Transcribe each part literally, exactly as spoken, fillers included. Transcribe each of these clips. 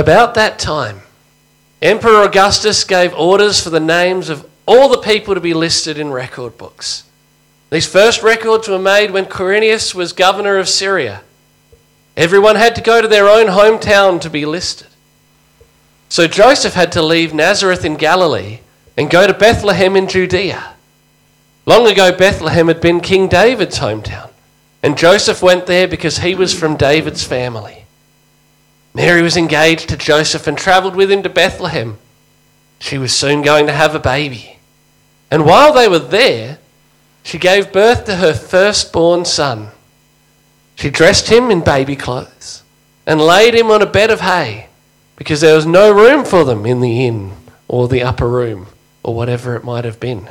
About that time, Emperor Augustus gave orders for the names of all the people to be listed in record books. These first records were made when Quirinius was governor of Syria. Everyone had to go to their own hometown to be listed. So Joseph had to leave Nazareth in Galilee and go to Bethlehem in Judea. Long ago, Bethlehem had been King David's hometown, and Joseph went there because he was from David's family. Mary was engaged to Joseph and travelled with him to Bethlehem. She was soon going to have a baby. And while they were there, she gave birth to her firstborn son. She dressed him in baby clothes and laid him on a bed of hay because there was no room for them in the inn or the upper room or whatever it might have been.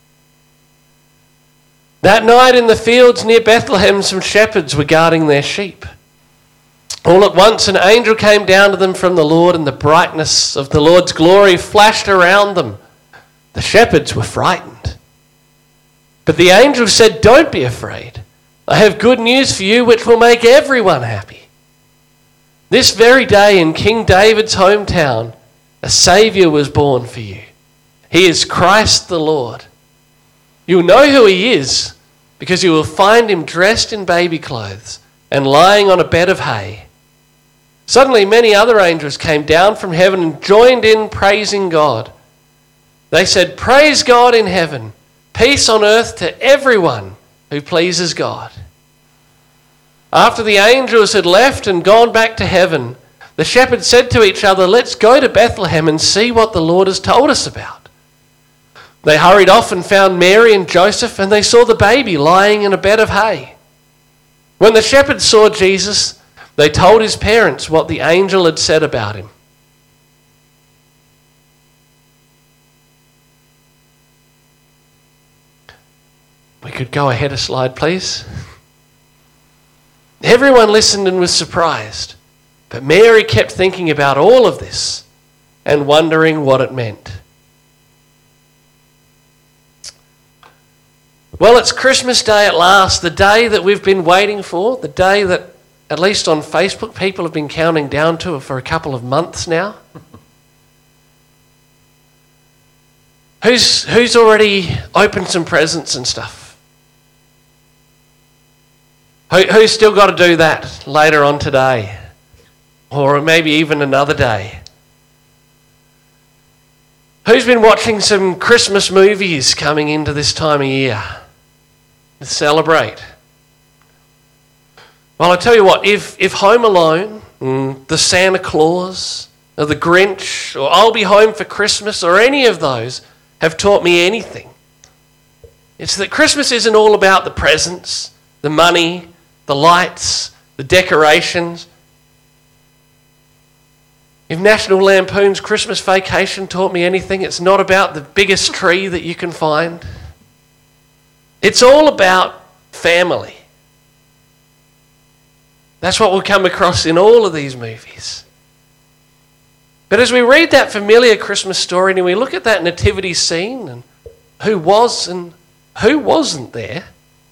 That night in the fields near Bethlehem, some shepherds were guarding their sheep. All at once an angel came down to them from the Lord, and the brightness of the Lord's glory flashed around them. The shepherds were frightened. But the angel said, "Don't be afraid. I have good news for you which will make everyone happy. This very day in King David's hometown, a Saviour was born for you. He is Christ the Lord. You will know who he is because you will find him dressed in baby clothes and lying on a bed of hay." Suddenly many other angels came down from heaven and joined in praising God. They said, "Praise God in heaven, peace on earth to everyone who pleases God." After the angels had left and gone back to heaven, the shepherds said to each other, "Let's go to Bethlehem and see what the Lord has told us about." They hurried off and found Mary and Joseph, and they saw the baby lying in a bed of hay. When the shepherds saw Jesus, they told his parents what the angel had said about him. We could go ahead a slide, please. Everyone listened and was surprised, but Mary kept thinking about all of this and wondering what it meant. Well, it's Christmas Day at last, the day that we've been waiting for, the day that, at least on Facebook, people have been counting down to for a couple of months now. Who's, who's already opened some presents and stuff? Who, who's still got to do that later on today? Or maybe even another day? Who's been watching some Christmas movies coming into this time of year to celebrate? Well, I tell you what, if, if Home Alone, mm, The Santa Claus, or The Grinch, or I'll Be Home for Christmas, or any of those have taught me anything, it's that Christmas isn't all about the presents, the money, the lights, the decorations. If National Lampoon's Christmas Vacation taught me anything, it's not about the biggest tree that you can find. It's all about family. That's what we'll come across in all of these movies. But as we read that familiar Christmas story and we look at that nativity scene and who was and who wasn't there,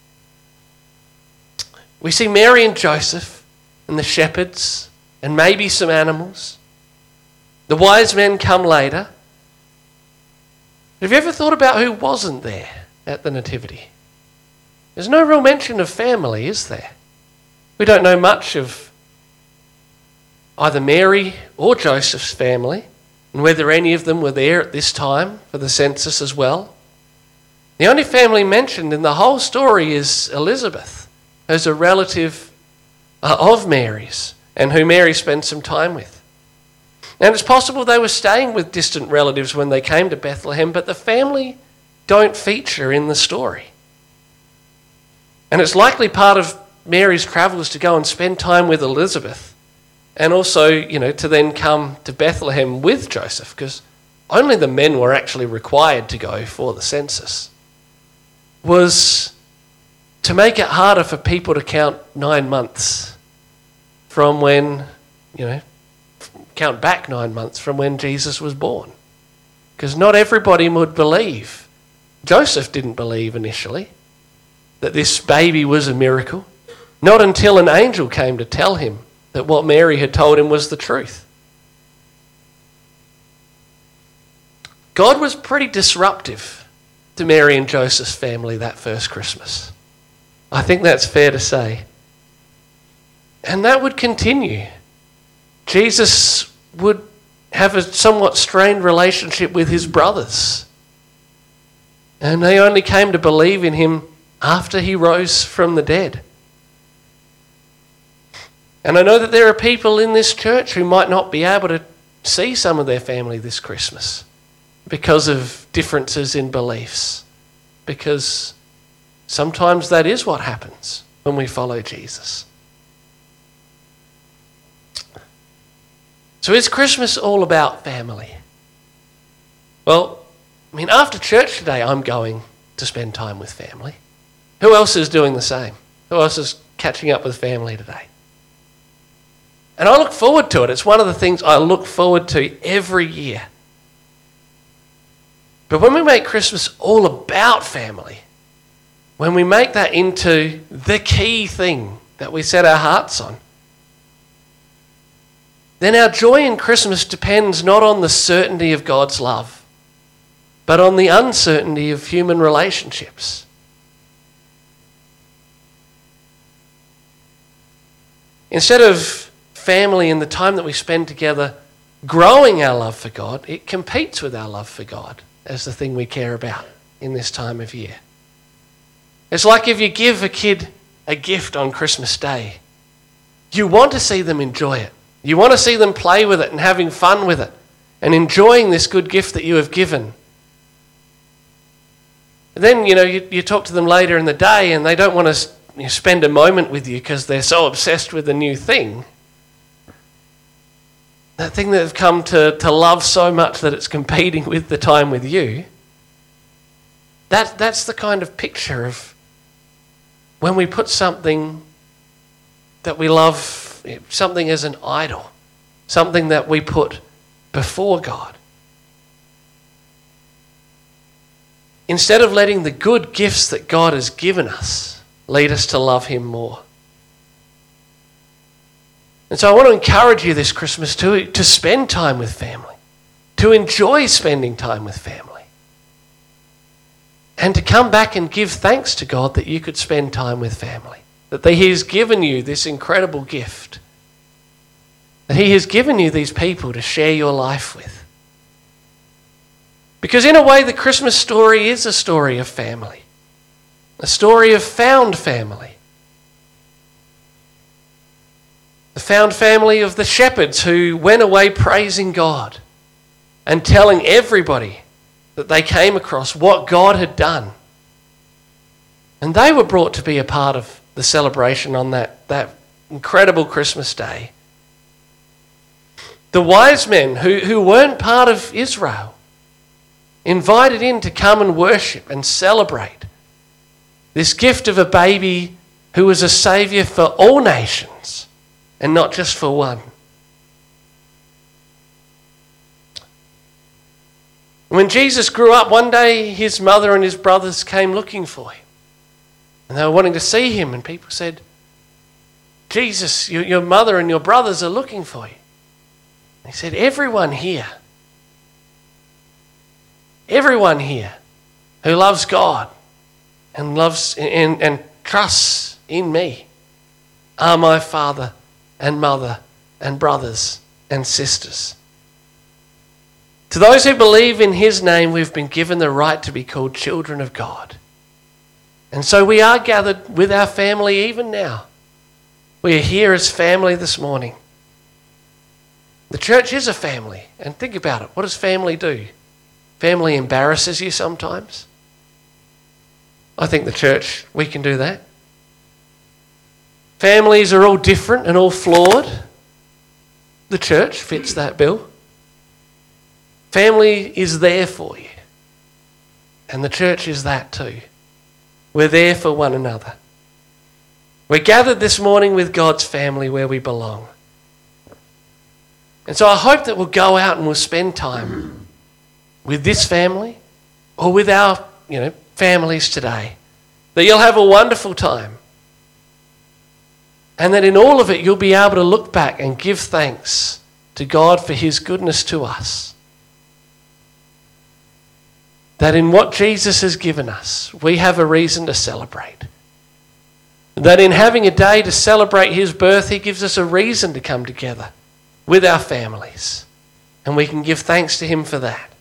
we see Mary and Joseph and the shepherds and maybe some animals. The wise men come later. Have you ever thought about who wasn't there at the nativity? There's no real mention of family, is there? We don't know much of either Mary or Joseph's family and whether any of them were there at this time for the census as well. The only family mentioned in the whole story is Elizabeth, who's a relative uh, of Mary's and who Mary spent some time with. And it's possible they were staying with distant relatives when they came to Bethlehem, but the family don't feature in the story. And it's likely part of Mary's travels to go and spend time with Elizabeth and also, you know, to then come to Bethlehem with Joseph, because only the men were actually required to go for the census, was to make it harder for people to count nine months from when, you know, count back nine months from when Jesus was born. Because not everybody would believe. Joseph didn't believe initially that this baby was a miracle. Not until an angel came to tell him that what Mary had told him was the truth. God was pretty disruptive to Mary and Joseph's family that first Christmas. I think that's fair to say. And that would continue. Jesus would have a somewhat strained relationship with his brothers. And they only came to believe in him after he rose from the dead. And I know that there are people in this church who might not be able to see some of their family this Christmas because of differences in beliefs. Because sometimes that is what happens when we follow Jesus. So is Christmas all about family? Well, I mean, after church today, I'm going to spend time with family. Who else is doing the same? Who else is catching up with family today? And I look forward to it. It's one of the things I look forward to every year. But when we make Christmas all about family, when we make that into the key thing that we set our hearts on, then our joy in Christmas depends not on the certainty of God's love, but on the uncertainty of human relationships. Instead of family and the time that we spend together growing our love for God, it competes with our love for God as the thing we care about in this time of year. It's like if you give a kid a gift on Christmas Day, you want to see them enjoy it. You want to see them play with it and having fun with it and enjoying this good gift that you have given. And then, you know, you, you talk to them later in the day and they don't want to you know, spend a moment with you because they're so obsessed with the new thing. That thing that they've come to, to love so much that it's competing with the time with you. That, that's the kind of picture of when we put something that we love, something as an idol, something that we put before God. Instead of letting the good gifts that God has given us lead us to love him more. And so I want to encourage you this Christmas to, to spend time with family, to enjoy spending time with family, and to come back and give thanks to God that you could spend time with family, that he has given you this incredible gift, that he has given you these people to share your life with. Because in a way, the Christmas story is a story of family, a story of found family. The found family of the shepherds who went away praising God and telling everybody that they came across what God had done. And they were brought to be a part of the celebration on that, that incredible Christmas day. The wise men who, who weren't part of Israel, invited in to come and worship and celebrate this gift of a baby who was a saviour for all nations and not just for one. When Jesus grew up, one day his mother and his brothers came looking for him. And they were wanting to see him, and people said, Jesus, your, your mother and your brothers are looking for you. And he said, everyone here, everyone here who loves God and loves and, and trusts in me are my father and mother and brothers and sisters. To those who believe in his name, we've been given the right to be called children of God. And so we are gathered with our family even now. We are here as family this morning. The church is a family. And think about it. What does family do? Family embarrasses you sometimes. I think the church, we can do that. Families are all different and all flawed. The church fits that bill. Family is there for you. And the church is that too. We're there for one another. We're gathered this morning with God's family where we belong. And so I hope that we'll go out and we'll spend time with this family or with our, you know, families today. That you'll have a wonderful time. And that in all of it you'll be able to look back and give thanks to God for his goodness to us. that in what Jesus has given us, we have a reason to celebrate. That in having a day to celebrate his birth, he gives us a reason to come together with our families. And we can give thanks to him for that.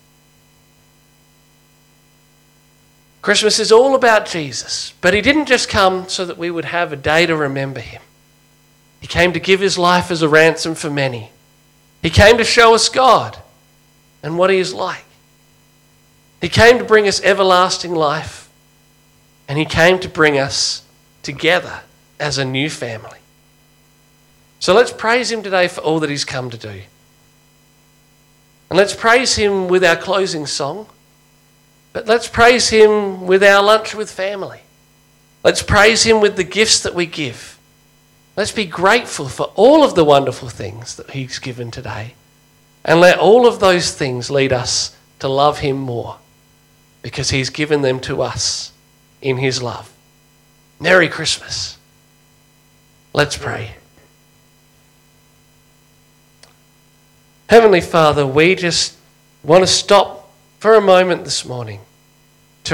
Christmas is all about Jesus, but he didn't just come so that we would have a day to remember him. He came to give his life as a ransom for many. He came to show us God and what he is like. He came to bring us everlasting life, and he came to bring us together as a new family. So let's praise him today for all that he's come to do. And let's praise him with our closing song. But let's praise him with our lunch with family. Let's praise him with the gifts that we give. Let's be grateful for all of the wonderful things that he's given today. And let all of those things lead us to love him more, because he's given them to us in his love. Merry Christmas. Let's pray. Heavenly Father, we just want to stop for a moment this morning